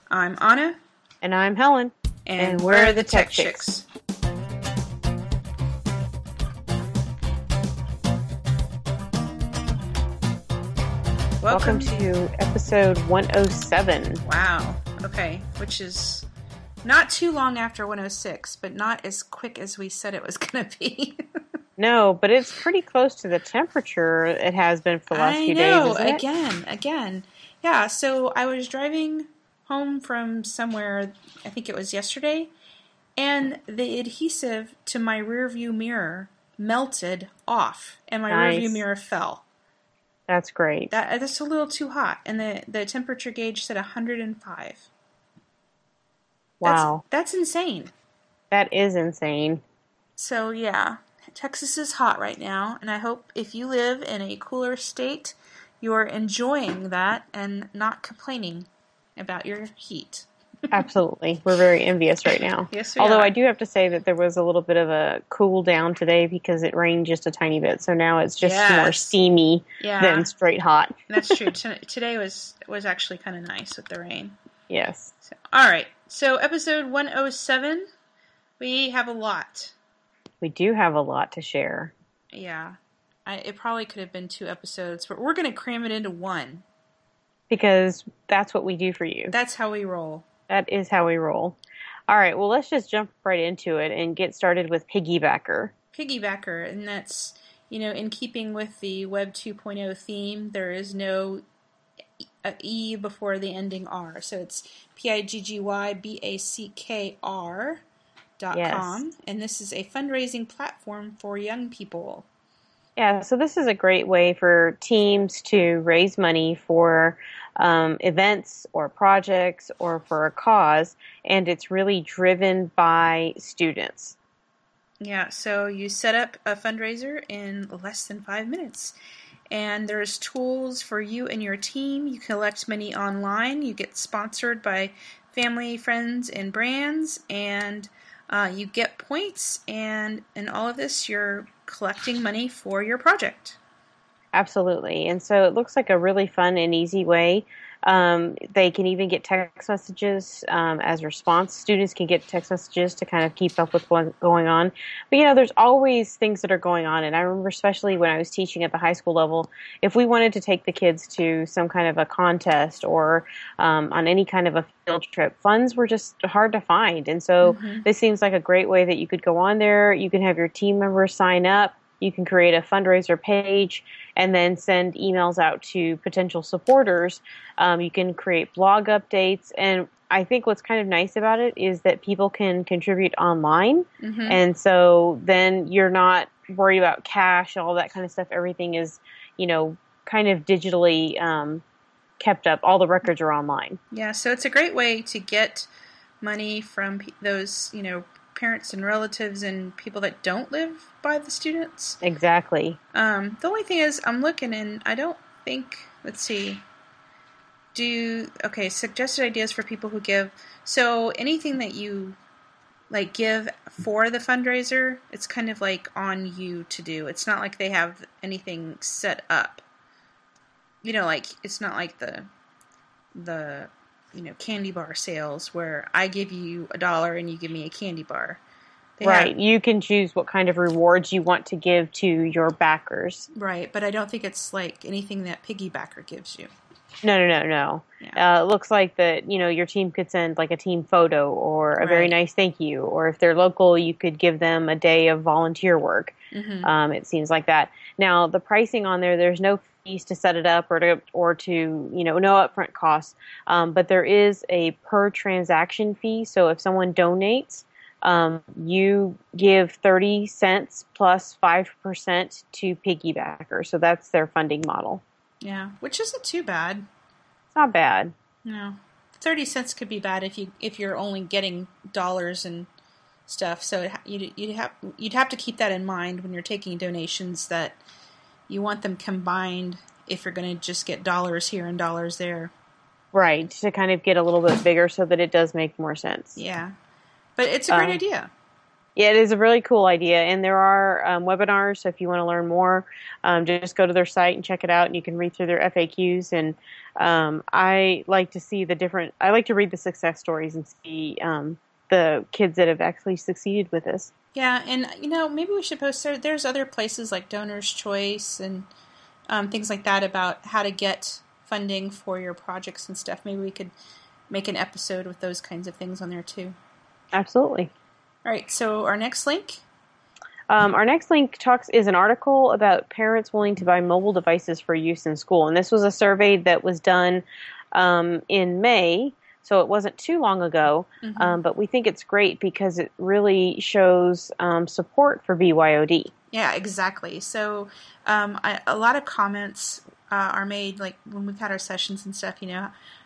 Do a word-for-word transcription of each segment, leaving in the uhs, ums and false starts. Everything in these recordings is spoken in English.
I'm Anna. And I'm Helen. And, and we're, we're the Tech, Tech Chicks. Chicks. Welcome. Welcome to episode one oh seven. Wow. Okay. Which is not too long after one oh six, but not as quick as we said it was going to be. No, but it's pretty close to the temperature it has been for the last I few know. days, isn't it? Again, again. Yeah, so I was driving home from somewhere, I think it was yesterday, and the adhesive to my rear view mirror melted off, and my Nice. rear view mirror fell. That's great. That That's a little too hot, and the, the temperature gauge said one hundred five. Wow. That's, that's insane. That is insane. So, yeah, Texas is hot right now, and I hope if you live in a cooler state, you're enjoying that and not complaining about your heat. Absolutely. We're very envious right now. Yes, we Although are. I do have to say that there was a little bit of a cool down today because it rained just a tiny bit. So now it's just Yes. more steamy yeah. than straight hot. That's true. T- today was was actually kind of nice with the rain. Yes. So, all right. So episode one oh seven, we have a lot. We do have a lot to share. Yeah. I, it probably could have been two episodes, but we're going to cram it into one. Because that's what we do for you. That's how we roll. That is how we roll. All right, well, let's just jump right into it and get started with Piggybacker. Piggybacker, and that's, you know, in keeping with the Web two point oh theme, there is no E before the ending R. So it's P I G G Y B A C K R dot com, yes. And this is a fundraising platform for young people. Yeah, so this is a great way for teams to raise money for um, events or projects or for a cause, and it's really driven by students. Yeah, so you set up a fundraiser in less than five minutes, and there's tools for you and your team. You collect money online, you get sponsored by family, friends, and brands, and uh, you get points, and in all of this, you're collecting money for your project. Absolutely. And so it looks like a really fun and easy way. Um, they can even get text messages um, as response. Students can get text messages to kind of keep up with what's going on. But, you know, there's always things that are going on. And I remember especially when I was teaching at the high school level, if we wanted to take the kids to some kind of a contest or um, on any kind of a field trip, funds were just hard to find. And so mm-hmm. this seems like a great way that you could go on there. You can have your team members sign up. You can create a fundraiser page and then send emails out to potential supporters. Um, you can create blog updates. And I think what's kind of nice about it is that people can contribute online. Mm-hmm. And so then you're not worried about cash and all that kind of stuff. Everything is, you know, kind of digitally um, kept up. All the records are online. Yeah, so it's a great way to get money from those, you know, parents and relatives and people that don't live by the students. Exactly. Um, the only thing is, I'm looking and I don't think, let's see, do, okay, suggested ideas for people who give. So anything that you, like, give for the fundraiser, it's kind of, like, on you to do. It's not like they have anything set up. You know, like, it's not like the, the, you know, candy bar sales where I give you a dollar and you give me a candy bar. They right. Have, you can choose what kind of rewards you want to give to your backers. Right, but I don't think it's like anything that Piggybacker gives you. No, no, no, no. Yeah. Uh, it looks like that, you know, your team could send like a team photo or a right. very nice thank you. Or if they're local, you could give them a day of volunteer work. Mm-hmm. Um, it seems like that. Now, the pricing on there, there's no fees to set it up or to, or to you know, no upfront costs. Um, but there is a per transaction fee. So if someone donates, um, you give thirty cents plus five percent to Piggybacker. So that's their funding model. Yeah, which isn't too bad. It's not bad. No. thirty cents could be bad if you if you're only getting dollars and stuff. So you'd you'd have you'd have to keep that in mind when you're taking donations, that you want them combined if you're going to just get dollars here and dollars there. Right, to kind of get a little bit bigger so that it does make more sense. Yeah. But it's a great um, idea. Yeah, it is a really cool idea, and there are um, webinars. So if you want to learn more, um, just go to their site and check it out, and you can read through their F A Qs. And um, I like to see the different. I like to read the success stories and see um, the kids that have actually succeeded with this. Yeah, and you know, maybe we should post there. There's other places like Donors Choice and um, things like that about how to get funding for your projects and stuff. Maybe we could make an episode with those kinds of things on there too. Absolutely. All right, so our next link? Um, our next link talks is an article about parents willing to buy mobile devices for use in school. And this was a survey that was done um, in May, so it wasn't too long ago. Mm-hmm. Um, but we think it's great because it really shows um, support for B Y O D. Yeah, exactly. So um, I, a lot of comments uh, are made, like when we've had our sessions and stuff, you know,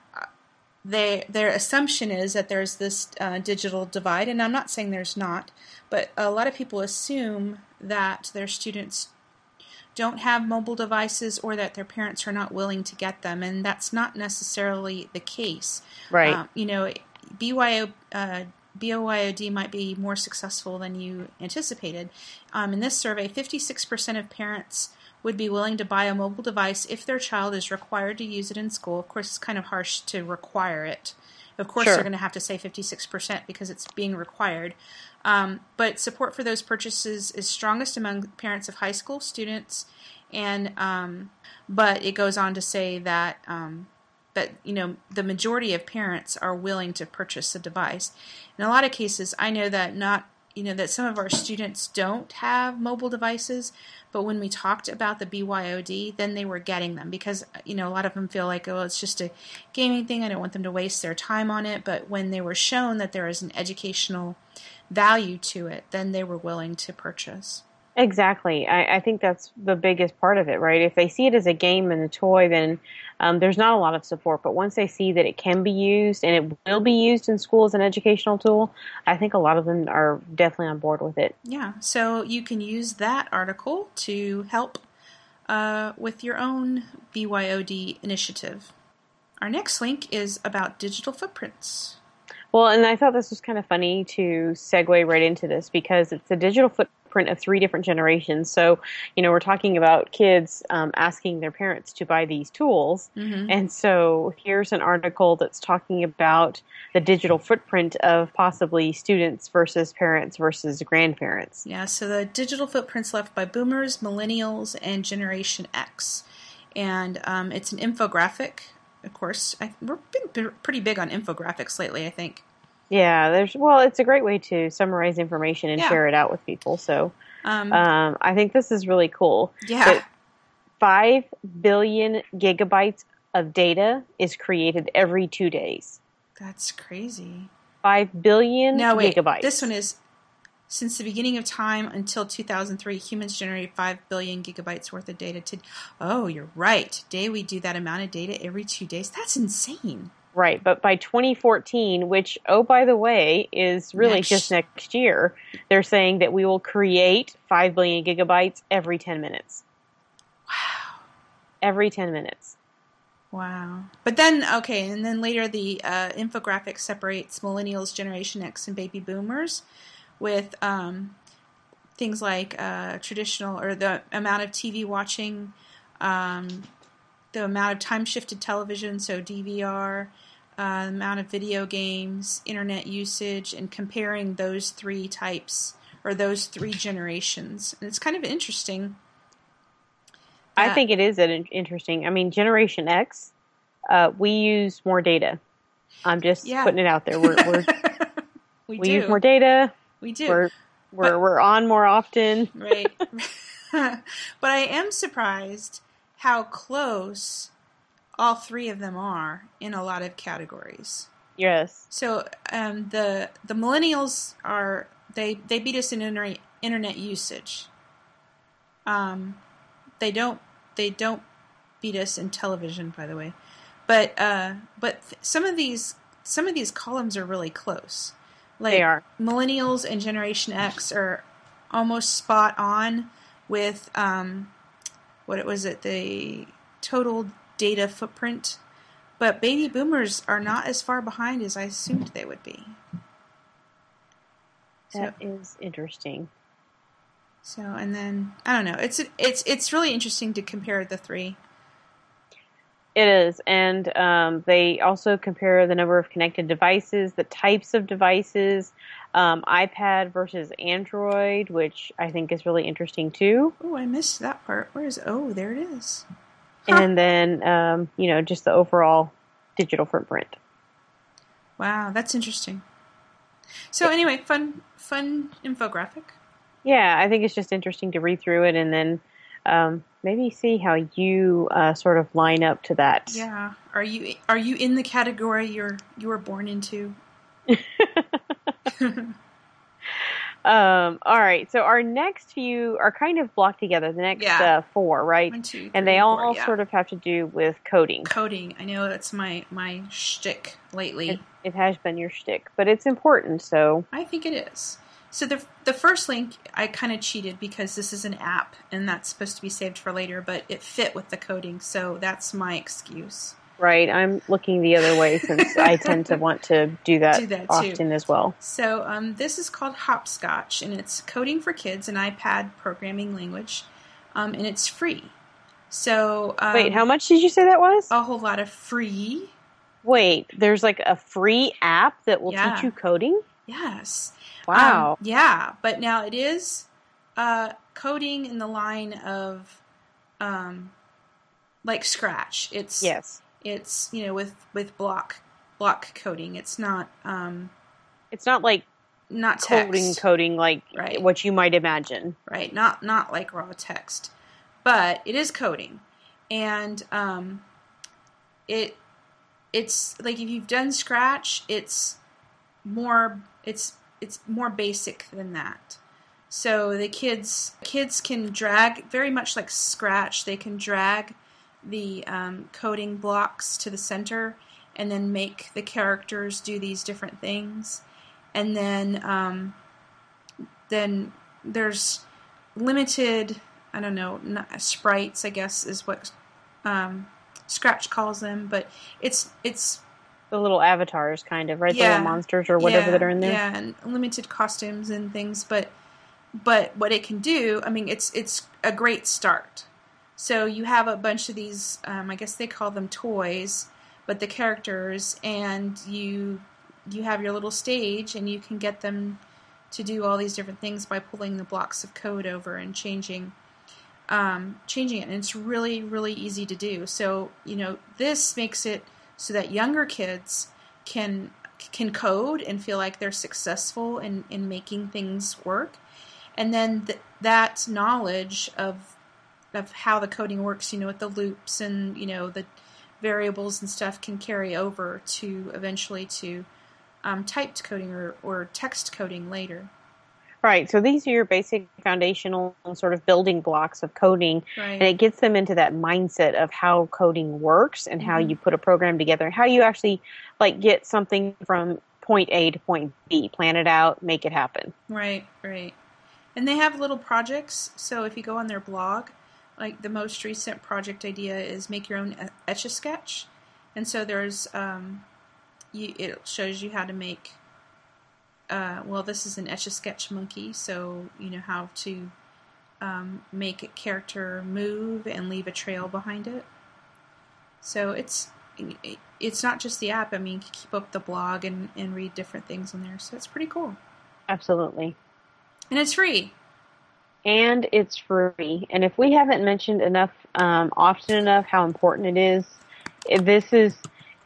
They, their assumption is that there's this uh, digital divide, and I'm not saying there's not, but a lot of people assume that their students don't have mobile devices or that their parents are not willing to get them, and that's not necessarily the case. Right. Um, you know, B Y O, uh, B Y O D might be more successful than you anticipated. Um, in this survey, fifty-six percent of parents would be willing to buy a mobile device if their child is required to use it in school. Of course, it's kind of harsh to require it. Of course, sure. They're going to have to say fifty-six percent because it's being required. Um, but support for those purchases is strongest among parents of high school students. And um, but it goes on to say that um, that you know the majority of parents are willing to purchase a device. In a lot of cases, I know that not you know that some of our students don't have mobile devices. But when we talked about the B Y O D, then they were getting them because, you know, a lot of them feel like, oh, it's just a gaming thing. I don't want them to waste their time on it. But when they were shown that there is an educational value to it, then they were willing to purchase. Exactly. I, I think that's the biggest part of it, right? If they see it as a game and a toy, then um, there's not a lot of support. But once they see that it can be used and it will be used in school as an educational tool, I think a lot of them are definitely on board with it. Yeah. So you can use that article to help uh, with your own B Y O D initiative. Our next link is about digital footprints. Well, and I thought this was kind of funny to segue right into this because it's a digital footprint of three different generations. So, you know, we're talking about kids um, asking their parents to buy these tools. Mm-hmm. And so here's an article that's talking about the digital footprint of possibly students versus parents versus grandparents. Yeah, so the digital footprints left by boomers, millennials, and Generation X. And um, it's an infographic. Of course, I, we've been pretty big on infographics lately, I think. Yeah, there's well, it's a great way to summarize information and yeah. share it out with people. So um, um, I think this is really cool. Yeah. That five billion gigabytes of data is created every two days. That's crazy. Five billion no, wait, gigabytes. This one is, since the beginning of time until two thousand three, humans generated five billion gigabytes worth of data. To, oh, you're right. Today we do that amount of data every two days. That's insane. Right, but by twenty fourteen, which, oh, by the way, is really next. just next year, they're saying that we will create five billion gigabytes every ten minutes. Wow. Every ten minutes. Wow. But then, okay, and then later the uh, infographic separates millennials, Generation X, and baby boomers with um, things like uh, traditional, or the amount of T V watching, um, the amount of time-shifted television, so D V R, uh, the amount of video games, internet usage, and comparing those three types, or those three generations. And it's kind of interesting. I think it is interesting. I mean, Generation X, uh, we use more data. I'm just yeah. putting it out there. We're, we're we we do. use more data. We do. We're we're, but, we're on more often. Right. But I am surprised how close all three of them are in a lot of categories. Yes. So um, the the millennials are they they beat us in internet internet usage. Um, they don't they don't beat us in television, by the way, but uh, but th- some of these some of these columns are really close. Like they are. Millennials and Generation X are almost spot on with um, what was it the total data footprint, but baby boomers are not as far behind as I assumed they would be. That So, is interesting. so and then I don't know. It's it's it's really interesting to compare the three. It is, and um, they also compare the number of connected devices, the types of devices, um, iPad versus Android, which I think is really interesting too. Oh, I missed that part. Where is? Oh, there it is. Huh. And then um, you know, just the overall digital footprint. Wow, that's interesting. So anyway, fun fun infographic. Yeah, I think it's just interesting to read through it and then um, maybe see how you uh, sort of line up to that. Yeah. Are you are you in the category you're you were born into? Um, all right, so our next few are kind of blocked together, the next Yeah. uh, four, right? One, two, And three, they four. all Yeah. sort of have to do with coding. Coding. I know that's my my shtick lately. It, it has been your shtick, but it's important, so. I think it is. So the the first link I kind of cheated because this is an app and that's supposed to be saved for later, but it fit with the coding, so that's my excuse. Right, I'm looking the other way since I tend to want to do that, Do that often too. as well. So um, this is called Hopscotch, and it's coding for kids, an iPad programming language, um, and it's free. So um, Wait, how much did you say that was? a whole lot of free. Wait, there's like a free app that will Yeah. teach you coding? Yes. Wow. Um, yeah, but now it is uh, coding in the line of um, like Scratch. It's Yes. It's you know with with block block coding. It's not um, It's not like not coding text. coding like Right. what you might imagine. Right. Not not like raw text, but it is coding, and um, it it's like if you've done Scratch, it's more it's it's more basic than that. So the kids kids can drag, very much like Scratch. They can drag the um, coding blocks to the center, and then make the characters do these different things, and then um, then there's limited, I don't know, not, sprites, I guess is what um, Scratch calls them, but it's it's The little avatars, kind of, right? The Yeah. little monsters or whatever yeah, that are in there. yeah, and limited costumes and things, but but what it can do, I mean, it's it's a great start. So you have a bunch of these, um, I guess they call them toys, but the characters, and you you have your little stage, and you can get them to do all these different things by pulling the blocks of code over and changing um, changing it. And it's really, really easy to do. So, you know, this makes it so that younger kids can can code and feel like they're successful in, in making things work. And then th- that knowledge of of how the coding works, you know, with the loops and, you know, the variables and stuff can carry over to eventually to um, typed coding or, or text coding later. Right. So these are your basic foundational sort of building blocks of coding. Right. And it gets them into that mindset of how coding works and how Mhm. you put a program together and how you actually like get something from point A to point B, plan it out, make it happen. Right, right. And they have little projects. So if you go on their blog, like the most recent project idea is make your own Etch-a-Sketch. And so there's, um, you, it shows you how to make, uh, well, this is an Etch-a-Sketch monkey. So you know how to um, make a character move and leave a trail behind it. So it's it's not just the app. I mean, you can keep up the blog and, and read different things in there. So it's pretty cool. Absolutely. And it's free. And it's free. And if we haven't mentioned enough, um, often enough, how important it is, this is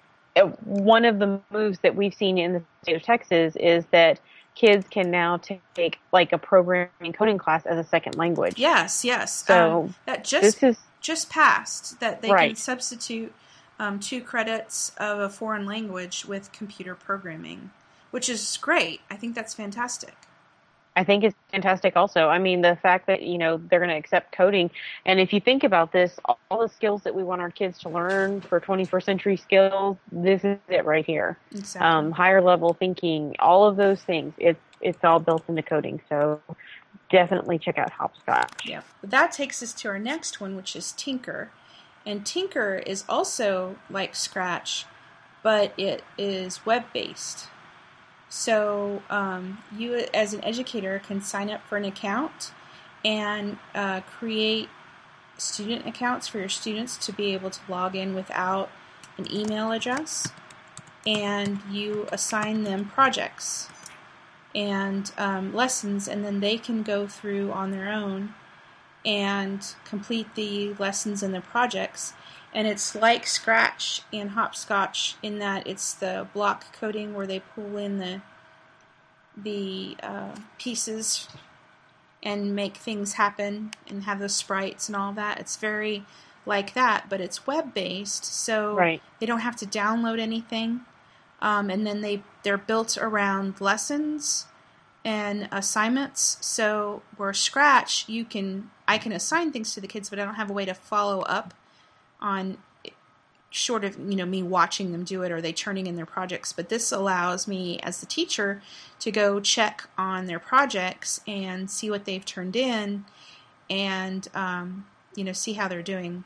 one of the moves that we've seen in the state of Texas is that kids can now take like a programming coding class as a second language. Yes, yes. So um, that just this is just passed that they right. can substitute um, two credits of a foreign language with computer programming, which is great. I think that's fantastic. I think it's fantastic also. I mean, the fact that, you know, they're going to accept coding. And if you think about this, all the skills that we want our kids to learn for twenty-first century skills, this is it right here. Exactly. Um, higher level thinking, all of those things, it's, it's all built into coding. So definitely check out Hopscotch. Yeah. But that takes us to our next one, which is Tinker. And Tinker is also like Scratch, but it is web-based. So um, you, as an educator, can sign up for an account and uh, create student accounts for your students to be able to log in without an email address, and you assign them projects and um, lessons, and then they can go through on their own and complete the lessons and the projects. And it's like Scratch and Hopscotch in that it's the block coding where they pull in the the uh, pieces and make things happen and have those sprites and all that. It's very like that, but it's web-based, so right. they don't have to download anything. Um, and then they, they're built around lessons and assignments. So where Scratch, you can I can assign things to the kids, but I don't have a way to follow up on short of, you know, me watching them do it or they turning in their projects. But this allows me as the teacher to go check on their projects and see what they've turned in and, um, you know, see how they're doing,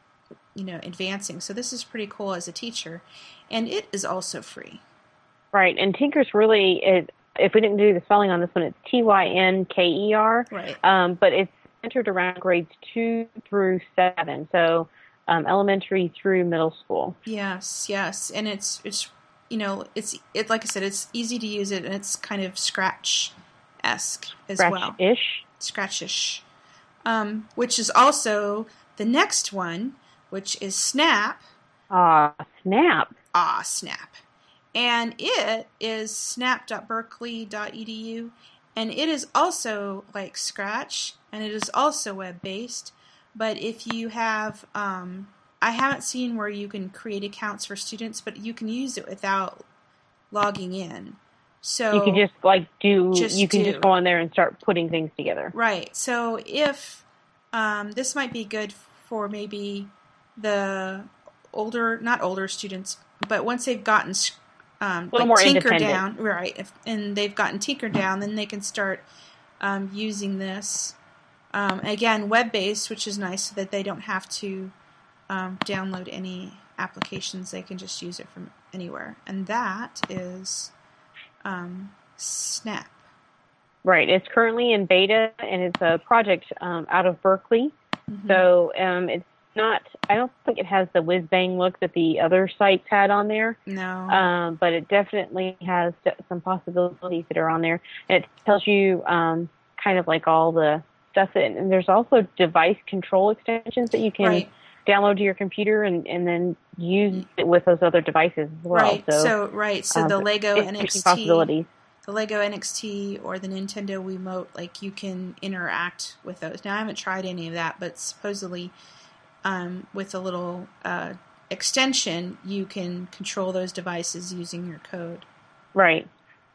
you know, advancing. So this is pretty cool as a teacher. And it is also free. Right. And Tinker's really, it, if we didn't do the spelling on this one, it's T Y N K E R. Right. Um, but it's centered around grades two through seven. So um, elementary through middle school. Yes, yes. And it's, it's you know, it's, it like I said, it's easy to use it, and it's kind of Scratch-esque as well. Scratch-ish. Scratch-ish. Um, which is also the next one, which is Snap. Ah, Snap. Ah, Snap. And it is snap dot berkeley dot e d u, and it is also like Scratch, and it is also web-based. But if you have, um, I haven't seen where you can create accounts for students, but you can use it without logging in. So you can just like do, just you can do. just go on there and start putting things together. Right. So if, um, this might be good for maybe the older, not older students, but once they've gotten um, a little like more Tinker independent. down, right? If, and they've gotten Tinker down, then they can start um, using this. Um, again, web-based, which is nice, so that they don't have to um, download any applications. They can just use it from anywhere. And that is um, Snap. Right. It's currently in beta, and it's a project um, out of Berkeley. Mm-hmm. So um, it's not, I don't think it has the whiz-bang look that the other sites had on there. No. Um, but it definitely has some possibilities that are on there. And it tells you um, kind of like all the stuff that, and there's also device control extensions that you can right. download to your computer and, and then use it with those other devices as well. Right. So, so right. So um, the Lego N X T, possibilities. the Lego N X T or the Nintendo Wiimote, like you can interact with those. Now I haven't tried any of that, but supposedly um, with a little uh, extension, you can control those devices using your code. Right.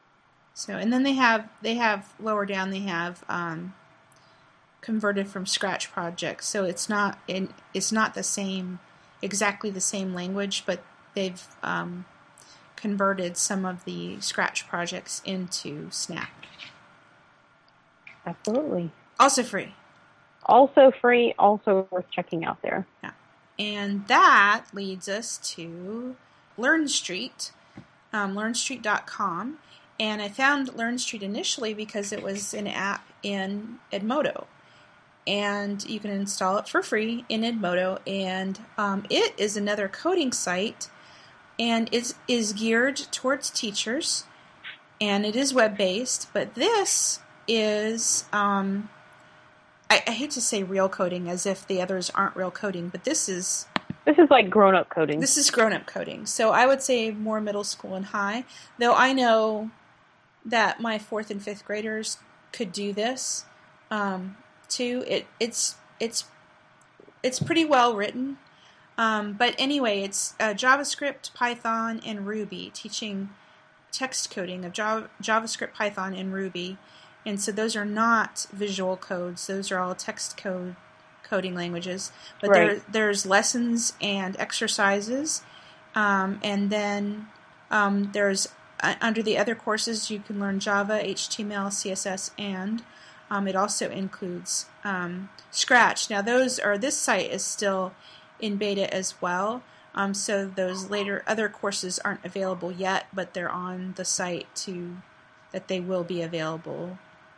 So, and then they have they have lower down they have um, converted from Scratch projects. So it's not in it's not the same exactly the same language, but they've um, converted some of the Scratch projects into Snap. Absolutely. Also free. Also free, also worth checking out there. Yeah. And that leads us to LearnStreet, um, learn street dot com. And I found LearnStreet initially because it was an app in Edmodo. And you can install it for free in Edmodo. And um, it is another coding site, and it is geared towards teachers. And it is web-based, but this is... Um, I, I hate to say real coding as if the others aren't real coding, but this is... This is like grown-up coding. This is grown-up coding. So I would say more middle school and high, though I know that my fourth and fifth graders could do this um, too. It, it's it's it's pretty well written. Um, but anyway, it's uh, JavaScript, Python, and Ruby, teaching text coding of Java, JavaScript, Python, and Ruby. And so those are not visual codes. Those are all text code coding languages. But right. there, there's lessons and exercises. Um, and then um, there's, uh, under the other courses, you can learn Java, H T M L, C S S, and um, it also includes um, Scratch. Now those are, this site is still in beta as well. Um, so those later other courses aren't available yet, but they're on the site to that they will be available.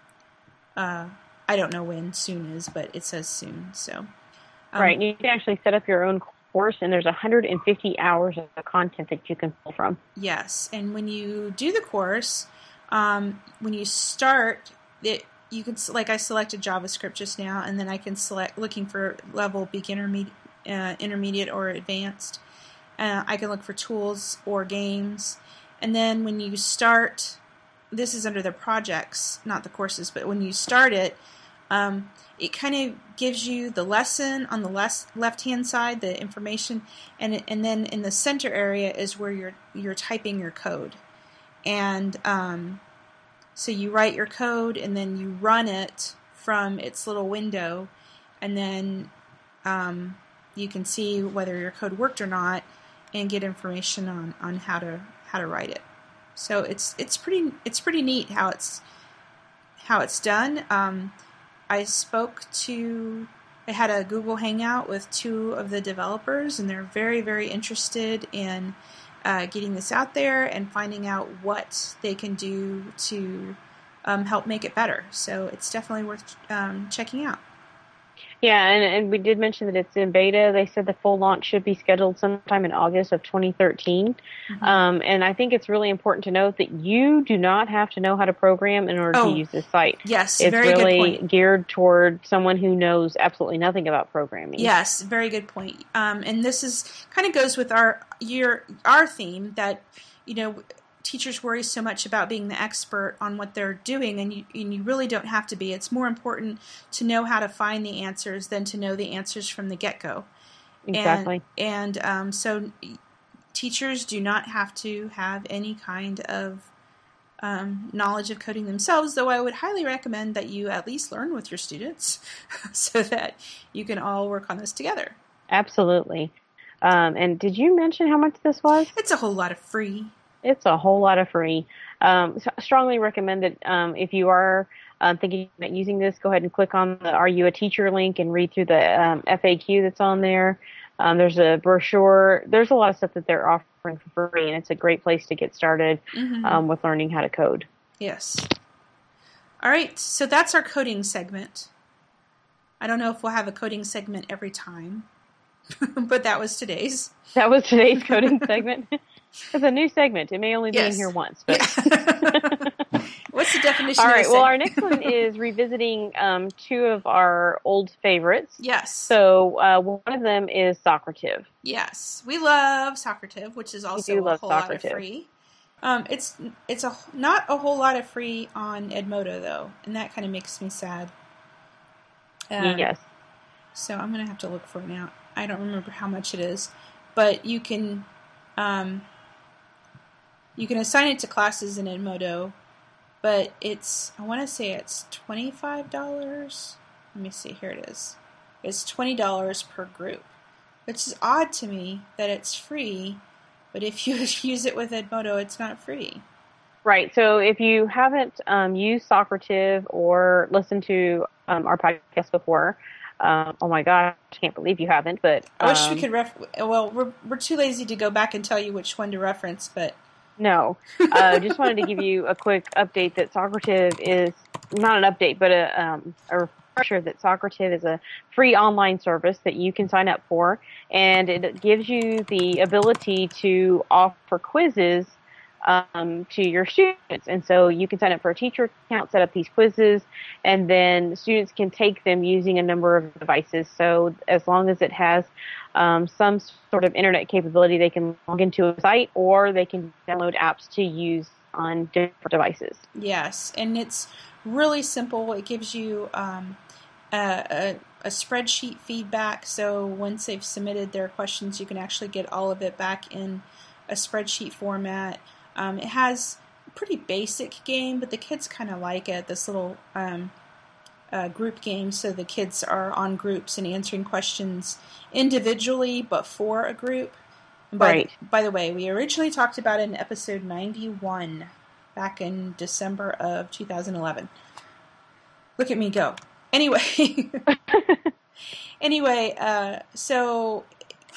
Uh, I don't know when soon is, but it says soon. So um, right, you can actually set up your own course, and there's one hundred fifty hours of content that you can pull from. Yes, and when you do the course, um, when you start it, you can like I selected JavaScript just now, and then I can select looking for level beginner, med- uh, intermediate, or advanced. Uh, I can look for tools or games, and then when you start, this is under the projects, not the courses, but when you start it, um, it kind of gives you the lesson on the left left hand side, the information, and and then in the center area is where you're you're typing your code, and um, so you write your code and then you run it from its little window, and then um, you can see whether your code worked or not, and get information on, on how to how to write it. So it's it's pretty it's pretty neat how it's how it's done. Um, I spoke to I had a Google Hangout with two of the developers, and they're very very interested in uh, getting this out there and finding out what they can do to um, help make it better. So it's definitely worth um, checking out. Yeah, and, and we did mention that it's in beta. They said the full launch should be scheduled sometime in August of twenty thirteen. Mm-hmm. Um, and I think it's really important to note that you do not have to know how to program in order oh, to use this site. Yes, it's very really good point. geared toward someone who knows absolutely nothing about programming. Yes, very good point. Um, and this is kind of goes with our your our theme that, you know, teachers worry so much about being the expert on what they're doing, and you, and you really don't have to be. It's more important to know how to find the answers than to know the answers from the get-go. Exactly. And, and um, so teachers do not have to have any kind of um, knowledge of coding themselves, though I would highly recommend that you at least learn with your students so that you can all work on this together. Absolutely. Um, and did you mention how much this was? It's a whole lot of free. It's a whole lot of free. Um, so I strongly recommend that um, if you are uh, thinking about using this, go ahead and click on the Are You a Teacher link and read through the um, F A Q that's on there. Um, there's a brochure. There's a lot of stuff that they're offering for free, and it's a great place to get started mm-hmm. um, with learning how to code. Yes. All right, so that's our coding segment. I don't know if we'll have a coding segment every time, but that was today's. That was today's coding segment. It's a new segment. It may only be yes. in here once. But what's the definition All of right, a well, segment? our next one is revisiting um, two of our old favorites. Yes. So uh, one of them is Socrative. Yes. We love Socrative, which is also a whole lot of free. Um, it's it's a not a whole lot of free on Edmodo, though, and that kind of makes me sad. Um, yes. So I'm going to have to look for it now. I don't remember how much it is, but you can... Um, You can assign it to classes in Edmodo, but it's, I want to say it's twenty-five dollars. Let me see, here it is. It's twenty dollars per group, which is odd to me that it's free, but if you use it with Edmodo, it's not free. Right, so if you haven't um, used Socrative or listened to um, our podcast before, Um, oh my gosh, I can't believe you haven't, but... Um, I wish we could ref... Well, we're, we're too lazy to go back and tell you which one to reference, but... No. I uh, just wanted to give you a quick update that Socrative is... Not an update, but a, um, a refresher that Socrative is a free online service that you can sign up for, and it gives you the ability to offer quizzes Um, to your students. And so you can sign up for a teacher account, set up these quizzes, and then students can take them using a number of devices. So as long as it has um, some sort of internet capability, they can log into a site or they can download apps to use on different devices. Yes, and it's really simple. It gives you um, a, a, a spreadsheet feedback, so once they've submitted their questions, you can actually get all of it back in a spreadsheet format. Um, it has a pretty basic game, but the kids kind of like it, this little um, uh, group game, so the kids are on groups and answering questions individually, but for a group. And by, right. By the way, we originally talked about it in episode ninety-one, back in December of two thousand eleven. Look at me go. Anyway, anyway, uh, so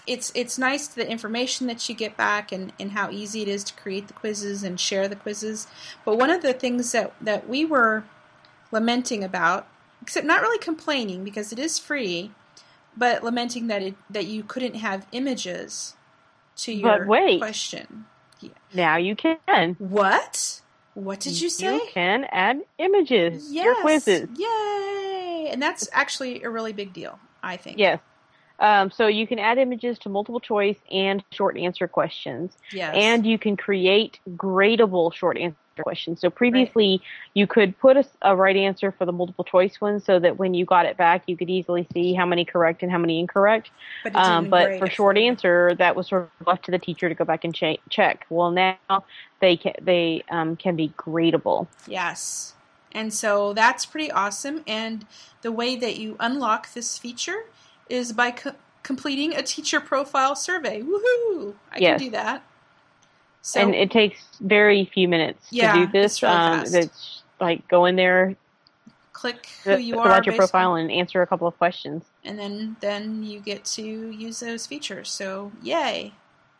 it's it's nice the information that you get back and, and how easy it is to create the quizzes and share the quizzes. But one of the things that, that we were lamenting about, except not really complaining because it is free, but lamenting that it that you couldn't have images to your but wait, question. Yeah. Now you can. What? What did you say? You can add images to Yes. your quizzes. Yay! And that's actually a really big deal, I think. Yes. Um, so you can add images to multiple choice and short answer questions. Yes. And you can create gradable short answer questions. So previously, right. you could put a, a right answer for the multiple choice one so that when you got it back, you could easily see how many correct and how many incorrect. But, um, but for short answer, that was sort of left to the teacher to go back and ch- check. Well, now they can, they um, can be gradable. Yes. And so that's pretty awesome. And the way that you unlock this feature is by co- completing a teacher profile survey. Woohoo! I yes. can do that. So, and it takes very few minutes yeah, to do this. It's really um, fast. It's like go in there, click who you are, fill out your profile, and answer a couple of questions. And then, then you get to use those features. So, yay!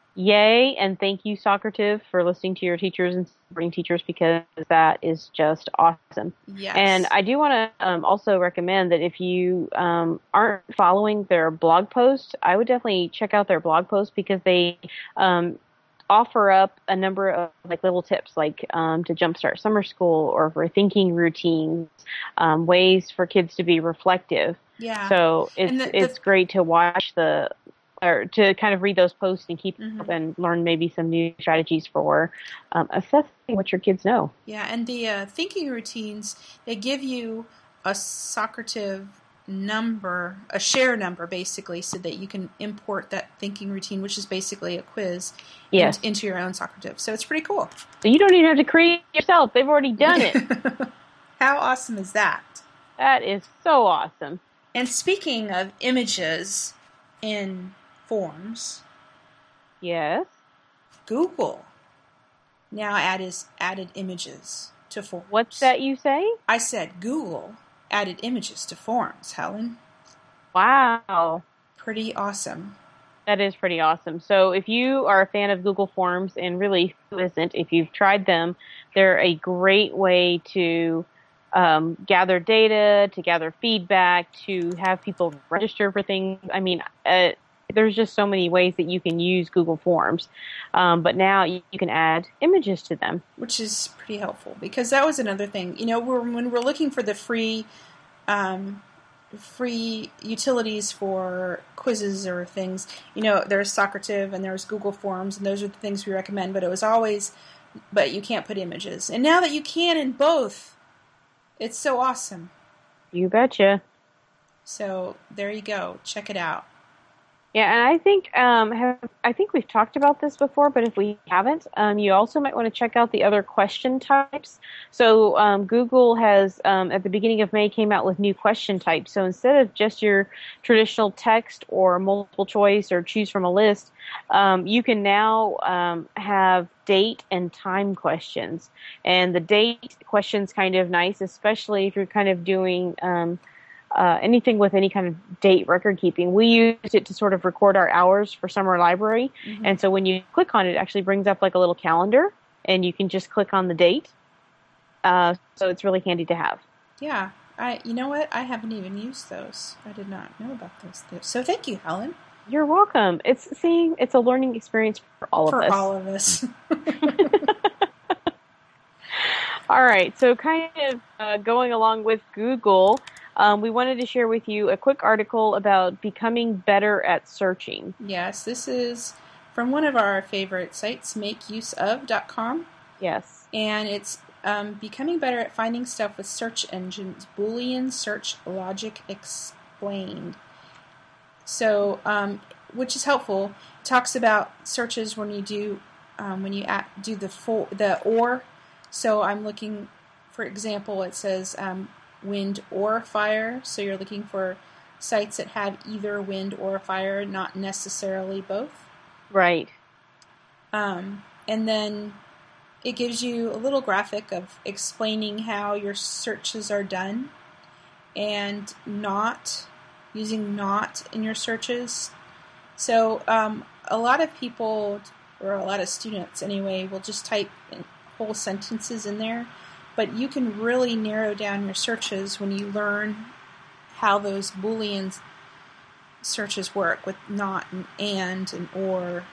Yay, and thank you, Socrative, for listening to your teachers and supporting teachers, because that is just awesome. Yes. And I do want to um, also recommend that if you um, aren't following their blog post, I would definitely check out their blog post, because they um, offer up a number of like little tips, like um, to jumpstart summer school, or for thinking routines, um, ways for kids to be reflective. Yeah. So it's the, the, it's great to watch the or to kind of read those posts and keep mm-hmm. up and learn maybe some new strategies for um, assessing what your kids know. Yeah, and the uh, thinking routines, they give you a Socrative number, a share number, basically, so that you can import that thinking routine, which is basically a quiz, yes. in, into your own Socrative. So it's pretty cool. So you don't even have to create it yourself. They've already done it. How awesome is that? That is so awesome. And speaking of images in forms. Yes. Google now added, added images to forms. What's that you say? I said Google added images to forms, Helen. Wow. Pretty awesome. That is pretty awesome. So if you are a fan of Google Forms, and really who isn't, if you've tried them, they're a great way to um, gather data, to gather feedback, to have people register for things. I mean, uh, there's just so many ways that you can use Google Forms. Um, but now you, you can add images to them. Which is pretty helpful, because that was another thing. You know, we're, when we're looking for the free um, free utilities for quizzes or things, you know, there's Socrative and there's Google Forms, and those are the things we recommend. But it was always, but you can't put images. And now that you can in both, it's so awesome. You betcha. So there you go. Check it out. Yeah, and I think um, have, I think we've talked about this before, but if we haven't, um, you also might want to check out the other question types. So um, Google has, um, at the beginning of May, came out with new question types. So instead of just your traditional text or multiple choice or choose from a list, um, you can now um, have date and time questions. And the date question's kind of nice, especially if you're kind of doing um, Uh, anything with any kind of date record keeping. We used it to sort of record our hours for summer library. Mm-hmm. And so when you click on it, it actually brings up like a little calendar, and you can just click on the date. Uh, so it's really handy to have. Yeah. I. You know what? I haven't even used those. I did not know about those. So thank you, Helen. You're welcome. It's seeing, it's a learning experience for all for of us. For all of us. All right. So kind of uh, going along with Google, Um, we wanted to share with you a quick article about becoming better at searching. Yes, this is from one of our favorite sites, make use of dot com. Yes. And it's um, becoming better at finding stuff with search engines, Boolean search logic explained. So, um, which is helpful. It talks about searches when you do um, when you at, do the for, the or. So I'm looking, for example, it says Um, wind or fire, so you're looking for sites that have either wind or fire, not necessarily both. Right. Um, and then it gives you a little graphic of explaining how your searches are done, and not using not in your searches So um, a lot of people, or a lot of students anyway, will just type whole sentences in there, but you can really narrow down your searches when you learn how those Boolean searches work with not and and and or.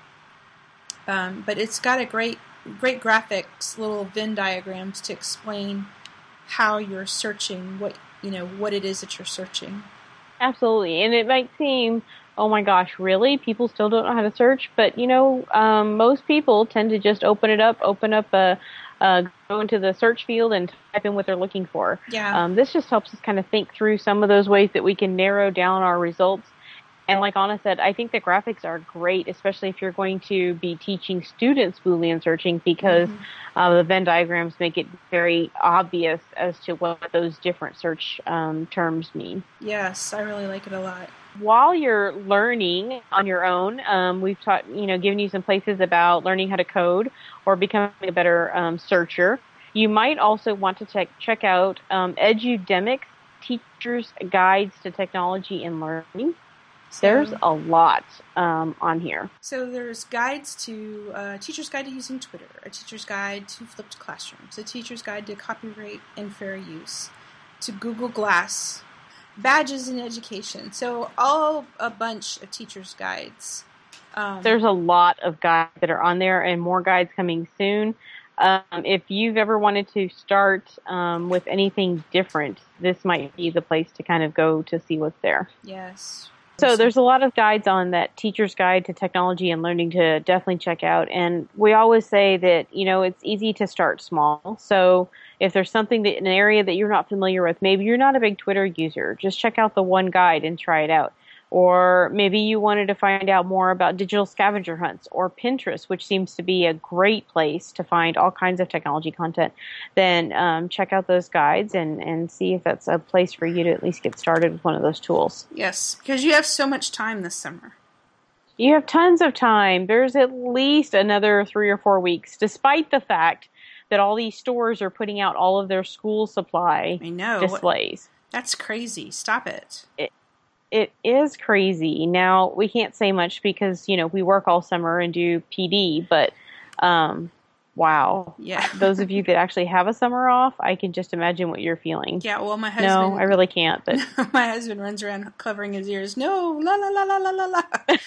Um, but it's got a great, great graphics, little Venn diagrams to explain how you're searching, what you know, what it is that you're searching. Absolutely, and it might seem, oh my gosh, really? People still don't know how to search, but you know, um, most people tend to just open it up, open up a, uh, go into the search field and type in what they're looking for. Yeah. Um, this just helps us kind of think through some of those ways that we can narrow down our results. And like Anna said, I think the graphics are great, especially if you're going to be teaching students Boolean searching, because mm-hmm. uh, the Venn diagrams make it very obvious as to what those different search um, terms mean. Yes, I really like it a lot. While you're learning on your own, um, we've taught, you know, given you some places about learning how to code or becoming a better um, searcher. You might also want to check check out um, Edudemic's Teacher's Guides to Technology and Learning. So, there's a lot um, on here. So there's guides to uh, Teacher's Guide to Using Twitter, a Teacher's Guide to Flipped Classrooms, a Teacher's Guide to Copyright and Fair Use, to Google Glass, Badges in Education. So all a bunch of teachers' guides. Um, there's a lot of guides that are on there, and more guides coming soon. Um, if you've ever wanted to start um, with anything different, this might be the place to kind of go to see what's there. Yes. So there's a lot of guides on that Teacher's Guide to Technology and Learning to definitely check out. And we always say that, you know, it's easy to start small. So if there's something that, an area that you're not familiar with, maybe you're not a big Twitter user, just check out the one guide and try it out. Or maybe you wanted to find out more about digital scavenger hunts or Pinterest, which seems to be a great place to find all kinds of technology content. Then um, check out those guides and, and see if that's a place for you to at least get started with one of those tools. Yes, because you have so much time this summer. You have tons of time. There's at least another three or four weeks, despite the fact that all these stores are putting out all of their school supply I know. displays. That's crazy. Stop it. It It is crazy. Now, we can't say much because, you know, we work all summer and do P D, but um, wow. Yeah. Those of you that actually have a summer off, I can just imagine what you're feeling. Yeah, well, my husband... No, I really can't, but... my husband runs around covering his ears. No, la la la la la la la.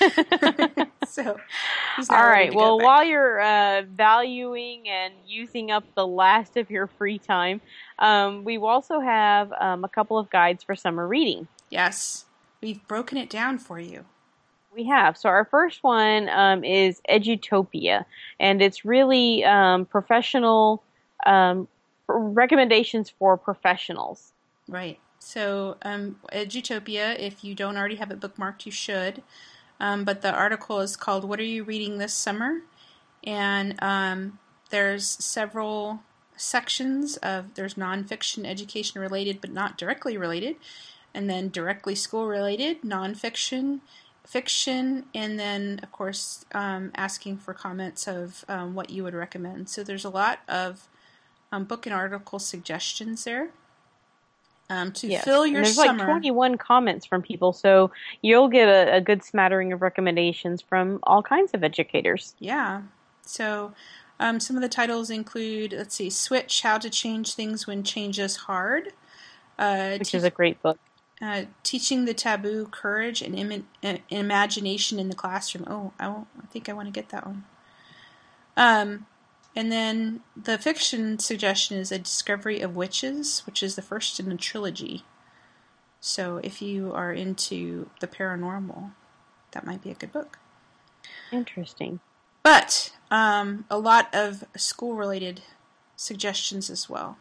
So, he's not all ready right, to well, go back. while you're uh, valuing and using up the last of your free time, um, we also have um, a couple of guides for summer reading. Yes. We've broken it down for you. We have. So our first one um, is Edutopia, and it's really um, professional um, recommendations for professionals. Right. So um, Edutopia, if you don't already have it bookmarked, you should. Um, but the article is called "What Are You Reading This Summer?" And um, there's several sections of, there's nonfiction, education related, but not directly related. And then directly school-related, nonfiction, fiction, and then, of course, um, asking for comments of um, what you would recommend. So there's a lot of um, book and article suggestions there um, to yes. fill your and there's summer. There's like twenty-one comments from people, so you'll get a, a good smattering of recommendations from all kinds of educators. Yeah. So um, some of the titles include, let's see, Switch, How to Change Things When Change is Hard. Uh, Which te- is a great book. Uh, Teaching the Taboo, Courage, and Im- uh, Imagination in the Classroom. Oh, I, won't, I think I want to get that one. Um, and then the fiction suggestion is A Discovery of Witches, which is the first in a trilogy. So if you are into the paranormal, that might be a good book. Interesting. But um, a lot of school-related suggestions as well.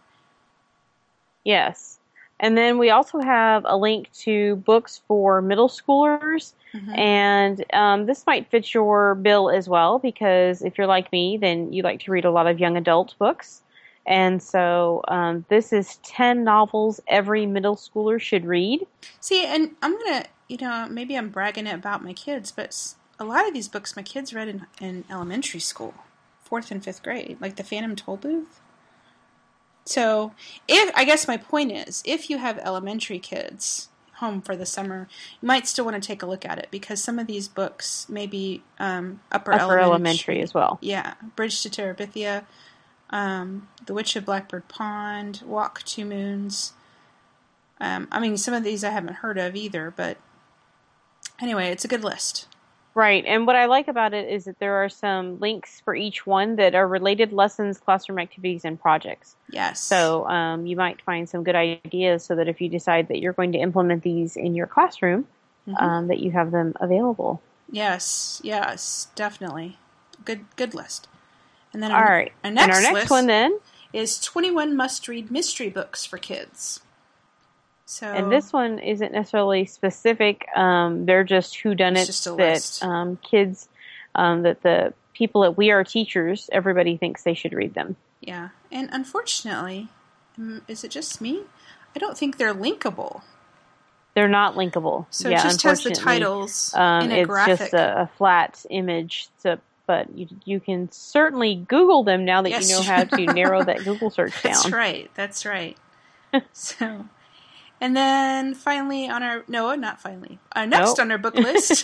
Yes. And then we also have a link to books for middle schoolers. Mm-hmm. And um, this might fit your bill as well, because if you're like me, then you like to read a lot of young adult books. And so um, this is ten novels every middle schooler should read. See, and I'm going to, you know, maybe I'm bragging about my kids, but a lot of these books my kids read in, in elementary school, fourth and fifth grade, like The Phantom Tollbooth. So, if I guess my point is, if you have elementary kids, home for the summer, you might still want to take a look at it because some of these books may be um, upper, upper elementary. elementary as well. Yeah, Bridge to Terabithia, um, The Witch of Blackbird Pond, Walk Two Moons. Um, I mean, some of these I haven't heard of either, but anyway, it's a good list. Right, and what I like about it is that there are some links for each one that are related lessons, classroom activities, and projects. Yes. So um, you might find some good ideas so that if you decide that you're going to implement these in your classroom, mm-hmm. um, that you have them available. Yes, yes, definitely. Good good list. And then All our, right. our next, and our next list one then is twenty-one must-read mystery books for kids. So, and this one isn't necessarily specific. Um, they're just whodunits that um, kids, um, that the people that We Are Teachers, everybody thinks they should read them. Yeah, and unfortunately, is it just me? I don't think they're linkable. They're not linkable. So yeah, it just has the titles um, in a it's graphic. It's just a, a flat image. So, but you you can certainly Google them now that yes. you know how to narrow that Google search down. That's right. That's right. so. And then finally on our, no, not finally, uh, next nope. on our book list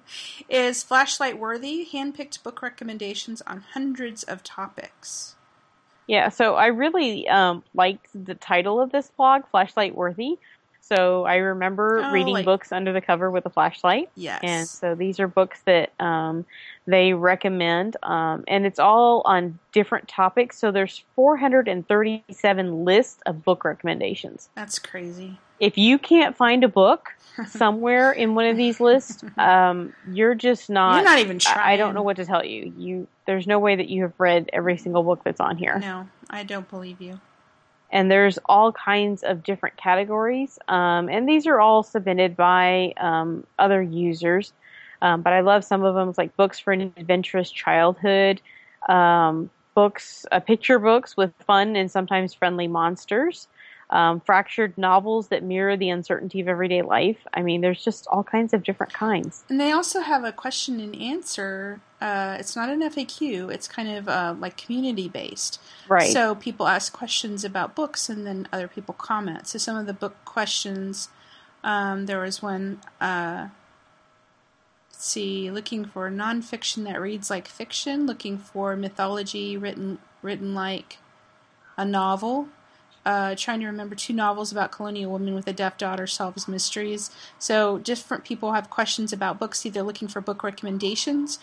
is Flashlight Worthy, handpicked book recommendations on hundreds of topics. Yeah, so I really um, liked the title of this blog, Flashlight Worthy. So I remember oh, reading like, books under the cover with a flashlight. Yes. And so these are books that um, they recommend. Um, and it's all on different topics. So there's four hundred thirty-seven lists of book recommendations. That's crazy. If you can't find a book somewhere in one of these lists, um, you're just not... You're not even trying. I, I don't know what to tell you. You. There's no way that you have read every single book that's on here. No, I don't believe you. And there's all kinds of different categories. Um, and these are all submitted by um, other users. Um, but I love some of them. It's like books for an adventurous childhood, um, books, uh, picture books with fun and sometimes friendly monsters, um, fractured novels that mirror the uncertainty of everyday life. I mean, there's just all kinds of different kinds. And they also have a question and answer. Uh, it's not an F A Q. It's kind of uh, like community-based. Right. So people ask questions about books, and then other people comment. So some of the book questions, um, there was one, uh, let's see, looking for nonfiction that reads like fiction, looking for mythology written written like a novel, uh, trying to remember two novels about colonial women with a deaf daughter solves mysteries. So different people have questions about books, either looking for book recommendations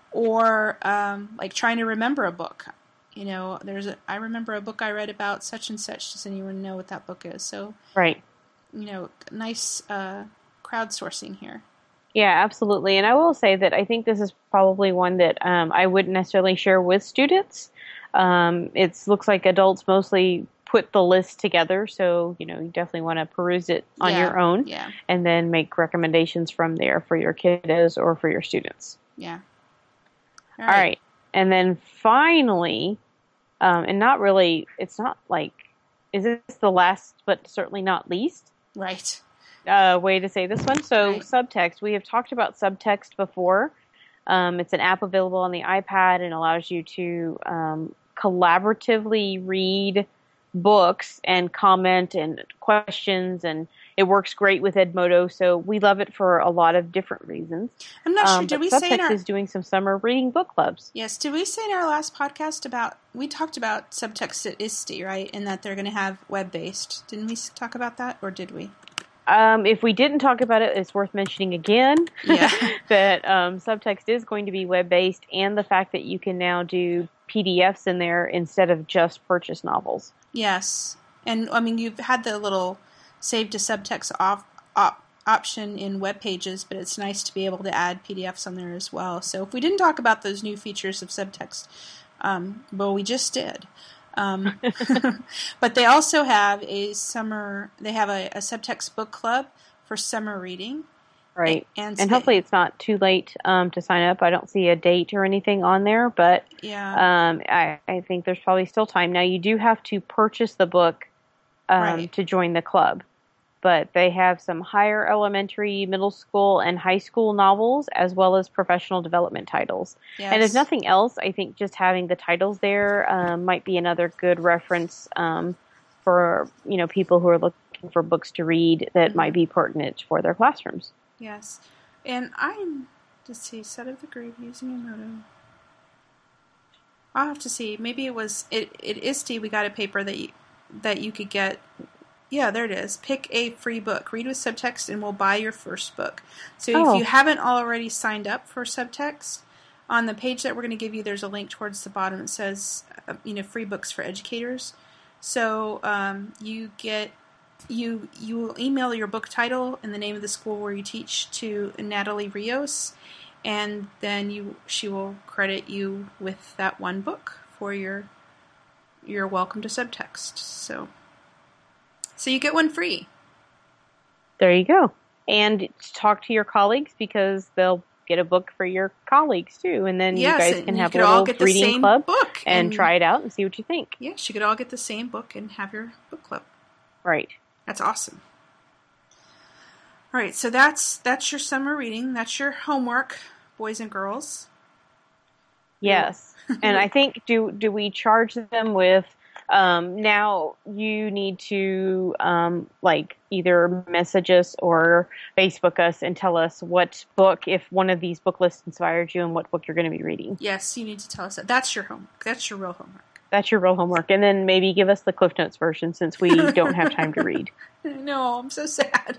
or um, like trying to remember a book. You know, there's a, I remember a book I read about such and such. Does anyone know what that book is? So, right. You know, nice uh, crowdsourcing here. Yeah, absolutely. And I will say that I think this is probably one that um, I wouldn't necessarily share with students. Um, it looks like adults mostly put the list together, so you know you definitely want to peruse it on yeah, your own, yeah. and then make recommendations from there for your kiddos or for your students. Yeah. All right. All right. And then finally, um, and not really, it's not like, is this the last, but certainly not least? Right. Uh, way to say this one. So right. Subtext, we have talked about Subtext before. Um, it's an app available on the iPad and allows you to um, collaboratively read books and comment and questions, and it works great with Edmodo, so we love it for a lot of different reasons. I'm not sure, um, did we Subtext say in our... is doing some summer reading book clubs. Yes, did we say in our last podcast about, we talked about Subtext at I S T E, right, and that they're going to have web-based. Didn't we talk about that, or did we? Um, if we didn't talk about it, it's worth mentioning again yeah. that um, Subtext is going to be web-based, and the fact that you can now do P D Fs in there instead of just purchase novels. Yes. And, I mean, you've had the little save to subtext off, op, option in web pages, but it's nice to be able to add P D Fs on there as well. So if we didn't talk about those new features of Subtext, um, well, we just did. Um, but they also have a summer, they have a, a Subtext book club for summer reading. Right. And, and hopefully it's not too late um, to sign up. I don't see a date or anything on there, but yeah. um, I, I think there's probably still time. Now, you do have to purchase the book um, right. to join the club, but they have some higher elementary, middle school, and high school novels, as well as professional development titles. Yes. And if nothing else, I think just having the titles there um, might be another good reference um, for you know people who are looking for books to read that mm-hmm. might be pertinent for their classrooms. Yes. And I'm, let's see, Set of the Grave using a motto. I'll have to see. Maybe it was, it, it I S T E, we got a paper that you, that you could get. Yeah, there it is. Pick a free book. Read with subtext and we'll buy your first book. So oh. if you haven't already signed up for subtext, on the page that we're going to give you, there's a link towards the bottom. It says, uh, you know, free books for educators. So um, you get, you you will email your book title and the name of the school where you teach to Natalie Rios, and then you she will credit you with that one book for your your welcome to subtext. So, so you get one free. There you go. And talk to your colleagues because they'll get a book for your colleagues too, and then yes, you guys can have a little reading club book and, and try it out and see what you think. Yes, you could all get the same book and have your book club. Right. That's awesome. All right, so that's that's your summer reading. That's your homework, boys and girls. Yes, and I think do do we charge them with? Um, now you need to um, like either message us or Facebook us and tell us what book, if one of these book lists inspired you, and what book you're going to be reading. Yes, you need to tell us that. That's your homework. That's your real homework. That's your real homework, and then maybe give us the Cliff Notes version since we don't have time to read. No, I'm so sad.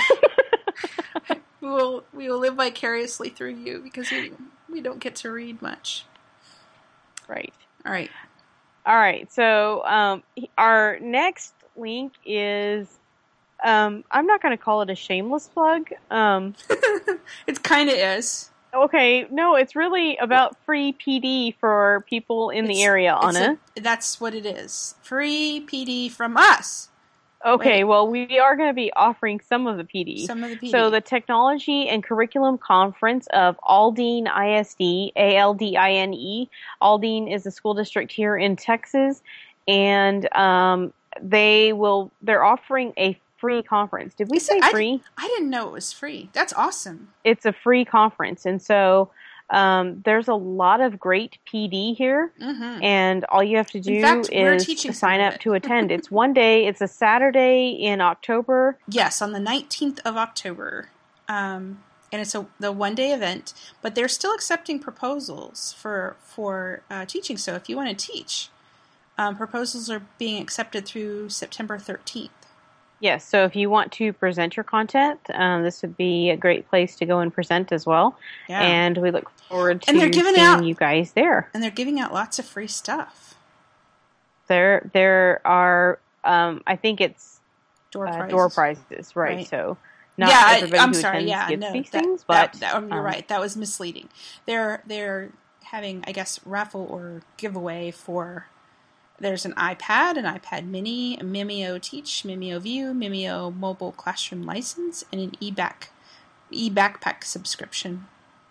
we will we will live vicariously through you because we we don't get to read much. Right. All right. All right, so um, our next link is, um, I'm not going to call it a shameless plug. Um, it kind of is. Okay, no, it's really about free P D for people in it's, the area, Anna. A, that's what it is. Free P D from us. Okay, Wait. well, we are going to be offering some of the P D. Some of the P D. So the Technology and Curriculum Conference of Aldine I S D, A L D I N E. Aldine is a school district here in Texas, and um, they will. They're offering a free conference. Did we say free? I, I didn't know it was free. That's awesome. It's a free conference, and so. Um, there's a lot of great P D here, mm-hmm. and all you have to do fact, is sign up to attend. It's one day. It's a Saturday in October. Yes, on the nineteenth of October, um, and it's a the one day event. But they're still accepting proposals for for uh, teaching. So if you want to teach, um, proposals are being accepted through September thirteenth. Yes, so if you want to present your content, um, this would be a great place to go and present as well. Yeah. And we look forward to and they're giving seeing out, you guys there. And they're giving out lots of free stuff. There there are, um, I think it's door uh, prizes, door prizes right? right. So not yeah, everybody I, I'm who sorry, attends yeah, gets no, these that, things, but... That, that, um, you're um, right, that was misleading. They're, they're having, I guess, raffle or giveaway for... There's an iPad, an iPad Mini, a Mimeo Teach, Mimeo View, Mimeo Mobile Classroom License, and an e-back, e-backpack subscription.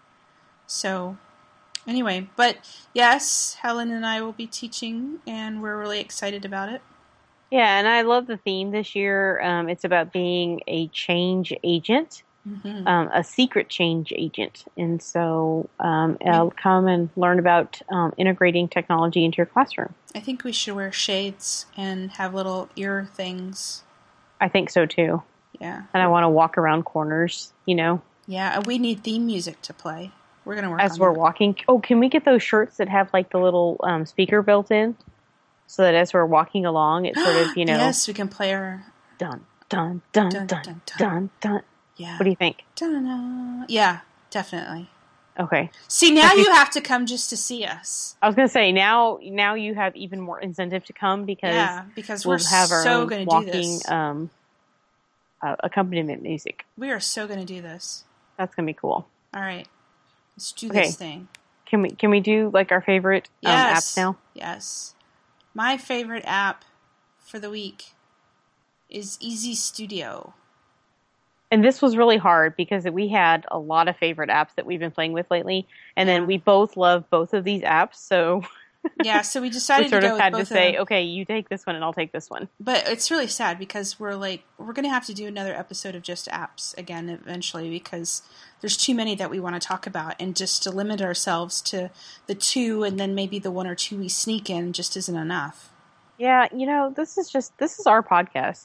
So, anyway, but yes, Helen and I will be teaching, and we're really excited about it. Yeah, and I love the theme this year. Um, it's about being a change agent. Mm-hmm. Um, a secret change agent. And so um, I'll come and learn about um, integrating technology into your classroom. I think we should wear shades and have little ear things. I think so too. Yeah. And I want to walk around corners, you know. Yeah, we need theme music to play. We're going to work As on we're that. walking. Oh, can we get those shirts that have like the little um, speaker built in? So that as we're walking along, it's sort of, you know. Yes, we can play our... Dun, dun, dun, dun, dun, dun, dun. dun, dun. Yeah. What do you think? Da-da-da. Yeah, definitely. Okay. See, now you have to come just to see us. I was going to say, now now you have even more incentive to come because, yeah, because we'll we're have our so own going to walking do this. Um, uh, accompaniment music. We are so going to do this. That's going to be cool. All right. Let's do okay. this thing. Can we can we do like our favorite um, yes. apps now? Yes. My favorite app for the week is Easy Studio. And this was really hard because we had a lot of favorite apps that we've been playing with lately, and yeah. then we both love both of these apps, so yeah, so we decided we sort to go of had with both to say, of them. okay, you take this one and I'll take this one. But it's really sad because we're like we're going to have to do another episode of just apps again eventually because there's too many that we want to talk about, and just to limit ourselves to the two and then maybe the one or two we sneak in just isn't enough. Yeah, you know, this is just this is our podcast.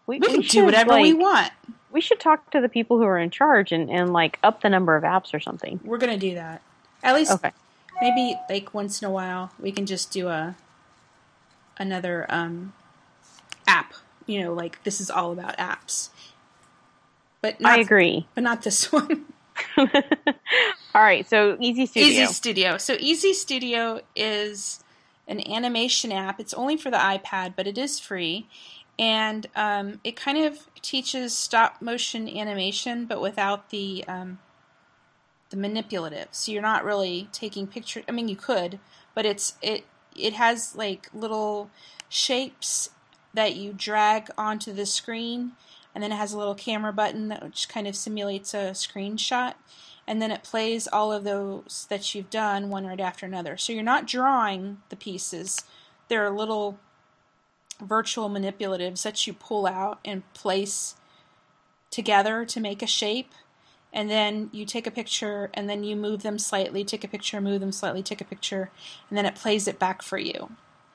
We, We we can do should, whatever like, we want. We should talk to the people who are in charge and, and like up the number of apps or something. We're gonna do that. At least, okay. Maybe like once in a while we can just do a another um, app. You know, like this is all about apps. But not, I agree. But not this one. All right, so Easy Studio. Easy Studio. So Easy Studio is an animation app. It's only for the iPad, but it is free. And um, it kind of teaches stop motion animation, but without the um, the manipulative. So you're not really taking pictures. I mean, you could, but it's it it has like little shapes that you drag onto the screen, and then it has a little camera button that which kind of simulates a screenshot, and then it plays all of those that you've done one right after another. So you're not drawing the pieces. There are little virtual manipulatives that you pull out and place together to make a shape, and then you take a picture and then you move them slightly, take a picture, move them slightly, take a picture, and then it plays it back for you.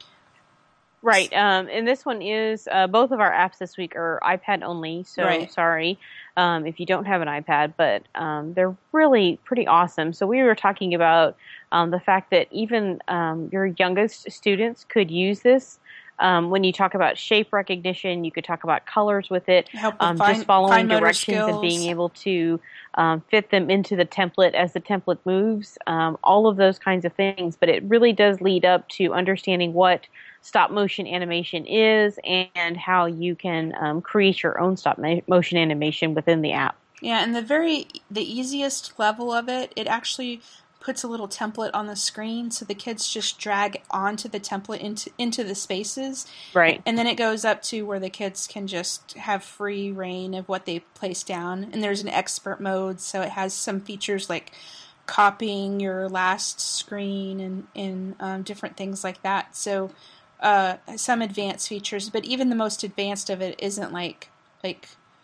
Right, um, and this one is, uh, both of our apps this week are iPad only, so right. sorry um, if you don't have an iPad, but um, they're really pretty awesome. So we were talking about um, the fact that even um, your youngest students could use this. Um, when you talk about shape recognition, you could talk about colors with it, Help with um, fine, just following fine directions skills. And being able to um, fit them into the template as the template moves, um, all of those kinds of things. But it really does lead up to understanding what stop motion animation is and how you can um, create your own stop motion animation within the app. Yeah, and the very the easiest level of it, it actually puts a little template on the screen, so the kids just drag onto the template into into the spaces. Right. And then it goes up to where the kids can just have free reign of what they place down. And there's an expert mode, so it has some features like copying your last screen and, and um, different things like that. So uh, some advanced features, but even the most advanced of it isn't like like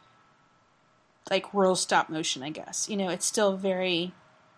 like real stop motion, I guess. You know, it's still very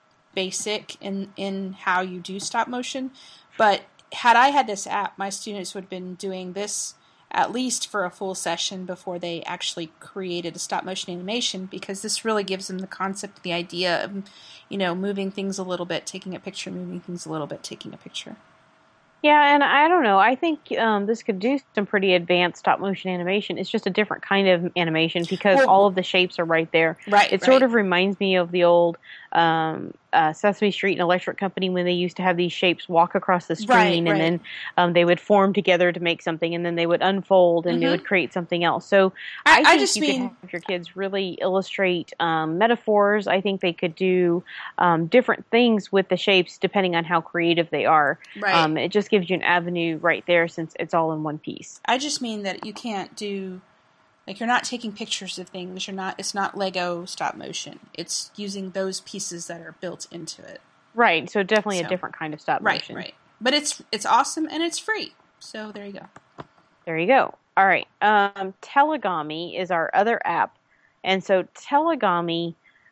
basic in, in how you do stop motion. But had I had this app, my students would have been doing this at least for a full session before they actually created a stop motion animation, because this really gives them the concept, the idea of, you know, moving things a little bit, taking a picture, moving things a little bit, taking a picture. Yeah, and I don't know. I think um, this could do some pretty advanced stop motion animation. It's just a different kind of animation because well, all of the shapes are right there. Right. It right. sort of reminds me of the old um, uh, Sesame Street and Electric Company when they used to have these shapes walk across the screen, right, and right. then um, they would form together to make something, and then they would unfold and mm-hmm. it would create something else. So I, I think I just you mean, could have your kids really illustrate um, metaphors. I think they could do um, different things with the shapes depending on how creative they are. Right. Um, it just gives you an avenue right there since it's all in one piece. I just mean that you can't do, like, you're not taking pictures of things. You're not. It's not Lego stop motion. It's using those pieces that are built into it. Right. So definitely so, a different kind of stop right, motion. Right. Right. But it's it's awesome and it's free. So there you go. There you go. All right. Um, Telegami is our other app, and so Telegami.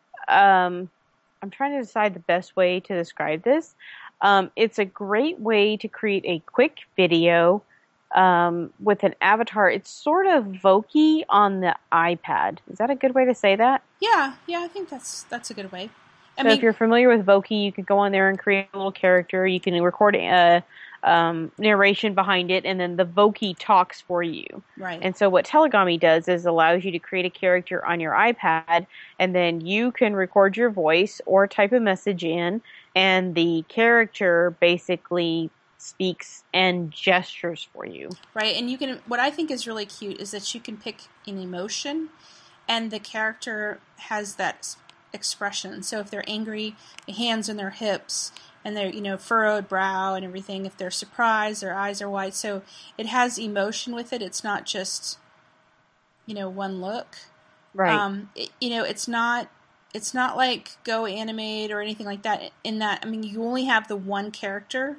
Um, I'm trying to decide the best way to describe this. Um, it's a great way to create a quick video um, with an avatar. It's sort of Vokey on the iPad. Is that a good way to say that? Yeah, yeah, I think that's that's a good way. I so mean, if you're familiar with Vokey, you can go on there and create a little character. You can record a um, narration behind it, and then the Vokey talks for you. Right. And so what Telegami does is allows you to create a character on your iPad, and then you can record your voice or type a message in, and the character basically speaks and gestures for you. Right, and you can. What I think is really cute is that you can pick an emotion, and the character has that expression. So if they're angry, the hands on their hips, and their, you know, furrowed brow and everything. If they're surprised, their eyes are wide. So it has emotion with it. It's not just, you know, one look. Right. Um, it, you know, it's not. It's not like Go Animate or anything like that. In that, I mean, you only have the one character,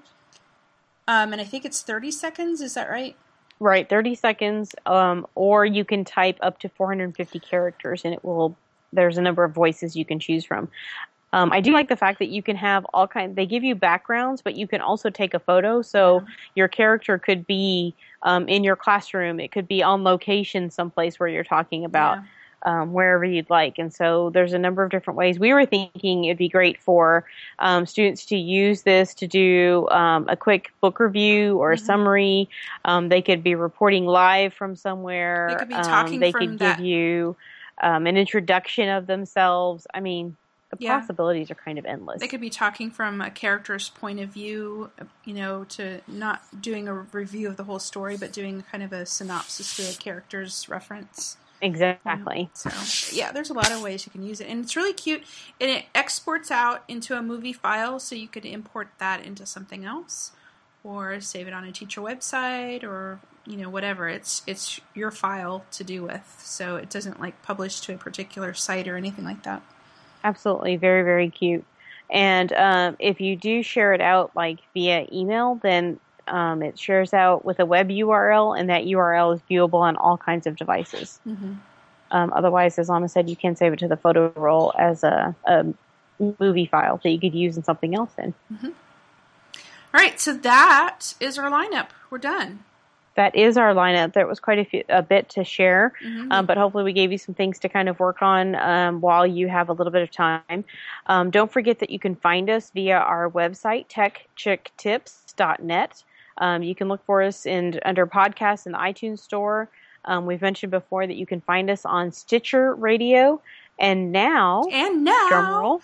um, and I think it's thirty seconds. Is that right? Right, thirty seconds. Um, or you can type up to four hundred fifty characters, and it will. There's a number of voices you can choose from. Um, I do like the fact that you can have all kind. They give you backgrounds, but you can also take a photo. So Yeah. your character could be um, in your classroom. It could be on location someplace where you're talking about. Yeah. Um, wherever you'd like. And so there's a number of different ways. We were thinking it'd be great for um, students to use this to do um, a quick book review or a Mhm. summary. Um, they could be reporting live from somewhere. They could be Um, talking they from could that- give you um, an introduction of themselves. I mean, the Yeah. possibilities are kind of endless. They could be talking from a character's point of view, you know, to not doing a review of the whole story, but doing kind of a synopsis to a character's reference. Exactly. So, yeah, there's a lot of ways you can use it. And it's really cute. And it exports out into a movie file, so you could import that into something else or save it on a teacher website or, you know, whatever. It's it's your file to do with. So it doesn't, like, publish to a particular site or anything like that. Absolutely. Very, very cute. And um, if you do share it out, like, via email, then Um, it shares out with a web U R L, and that U R L is viewable on all kinds of devices. Mm-hmm. Um, otherwise, as Anna said, you can save it to the photo roll as a, a movie file that you could use in something else in. Mm-hmm. All right, so that is our lineup. We're done. That is our lineup. There was quite a, few, a bit to share, Mm-hmm. um, but hopefully we gave you some things to kind of work on um, while you have a little bit of time. Um, don't forget that you can find us via our website, tech chick tips dot net. Um, you can look for us in under podcasts in the iTunes store. Um, we've mentioned before that you can find us on Stitcher Radio. And now, and now, drum roll,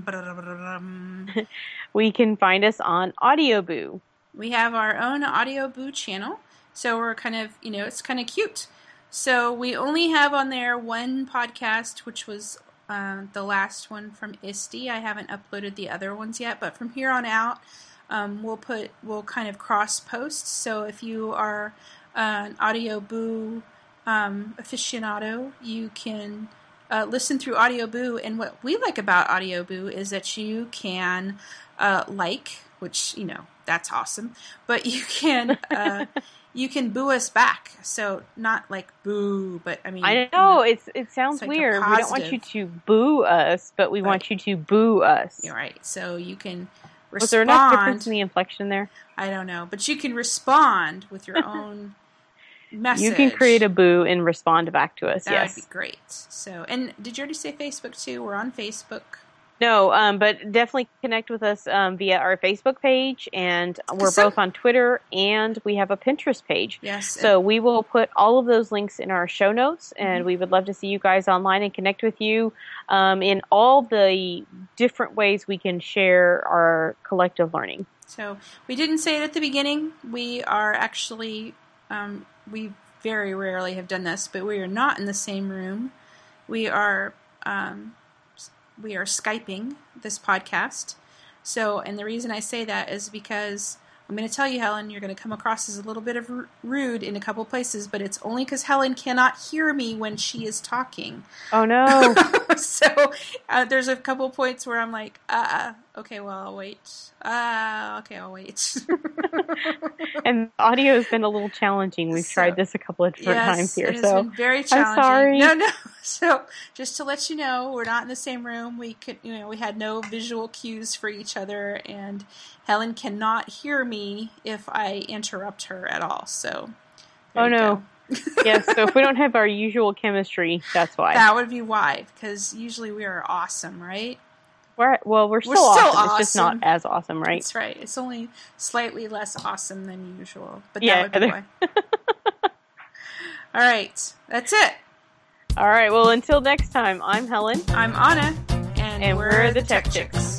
we can find us on Audioboo. We have our own Audioboo channel. So we're kind of, you know, it's kind of cute. So we only have on there one podcast, which was uh, the last one from I S T E. I haven't uploaded the other ones yet, but from here on out, um, we'll put, we'll kind of cross post. So if you are uh, an Audioboo um, aficionado, you can uh, listen through Audioboo. And what we like about Audioboo is that you can uh, like, which, you know, that's awesome, but you can uh, you can boo us back. So not like boo, but I mean, I know, you know, it's it sounds it's like weird. We don't want you positive. to boo us, but we Right. want you to boo us. You're right. So you can respond. Was there enough difference in the inflection there? I don't know, but you can respond with your own message. You can create a boo and respond back to us. That yes. would be great. So, and did you already say Facebook too? We're on Facebook. No, um, but definitely connect with us um, via our Facebook page, and we're Some- both on Twitter, and we have a Pinterest page. Yes. So we will put all of those links in our show notes, and Mhm. we would love to see you guys online and connect with you um, in all the different ways we can share our collective learning. So we didn't say it at the beginning. We are actually, um, we very rarely have done this, but we are not in the same room. We are, um, we are Skyping this podcast. So, and the reason I say that is because I'm going to tell you, Helen, you're going to come across as a little bit of r- rude in a couple places, but it's only because Helen cannot hear me when she is talking. Oh no! So uh, there's a couple points where I'm like, uh, okay, well, I'll wait. Uh, okay, I'll wait. And audio has been a little challenging. We've So, tried this a couple of different yes, times here, it has so been very challenging. sorry. No, no. So just to let you know, we're not in the same room. We could, you know, we had no visual cues for each other, and Helen cannot hear me if I interrupt her at all. So, there Oh, you no. go. yes. So if we don't have our usual chemistry, that's why. That would be why, because usually we are awesome, right? We're, well, we're still, We're still awesome. It's just not awesome. as awesome, right? That's right. It's only slightly less awesome than usual, but Yeah, that would be why. All right, that's it. All right. Well, until next time, I'm Helen. I'm Anna, and, And we're the Tech Chicks.